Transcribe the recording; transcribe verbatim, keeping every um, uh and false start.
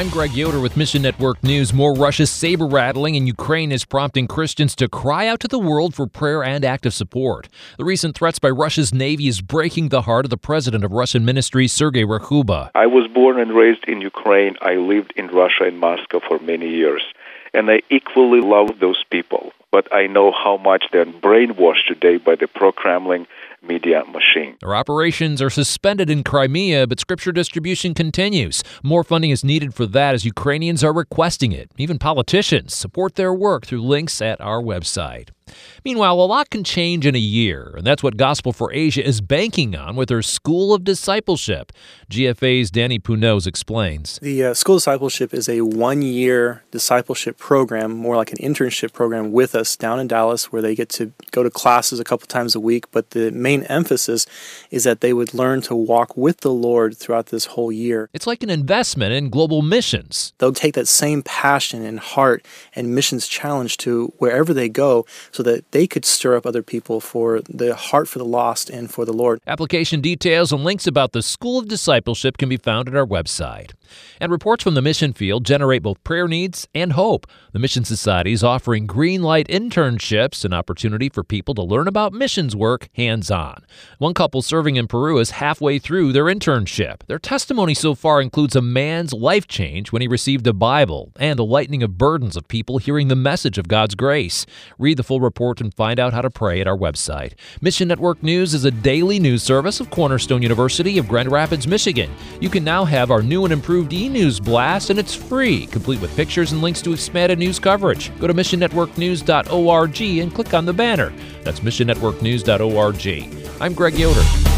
I'm Greg Yoder with Mission Network News. More Russia's saber-rattling in Ukraine is prompting Christians to cry out to the world for prayer and active support. The recent threats by Russia's Navy is breaking the heart of the president of Russian Ministries, Sergei Rakhuba. I was born and raised in Ukraine. I lived in Russia and Moscow for many years, and I equally love those people. But I know how much they're brainwashed today by the pro-Kremlin media machine. Their operations are suspended in Crimea, but scripture distribution continues. More funding is needed for that as Ukrainians are requesting it. Even politicians support their work through links at our website. Meanwhile, a lot can change in a year, and that's what Gospel for Asia is banking on with their School of Discipleship. G F A's Danny Punoz explains. The uh, School of Discipleship is a one-year discipleship program, more like an internship program with us down in Dallas, where they get to go to classes a couple times a week, but the main emphasis is that they would learn to walk with the Lord throughout this whole year. It's like an investment in global missions. They'll take that same passion and heart and missions challenge to wherever they go so that they could stir up other people for the heart for the lost and for the Lord. Application details and links about the School of Discipleship can be found at our website. And reports from the mission field generate both prayer needs and hope. The Mission Society is offering Green Light internships, an opportunity for people to learn about missions work hands-on. One couple serving in Peru is halfway through their internship. Their testimony so far includes a man's life change when he received a Bible and a lightening of burdens of people hearing the message of God's grace. Read the full report and find out how to pray at our website. Mission Network News is a daily news service of Cornerstone University of Grand Rapids, Michigan. You can now have our new and improved e-news blast, and it's free, complete with pictures and links to expanded news coverage. Go to mission network news dot org and click on the banner. That's mission network news dot org. I'm Greg Yoder.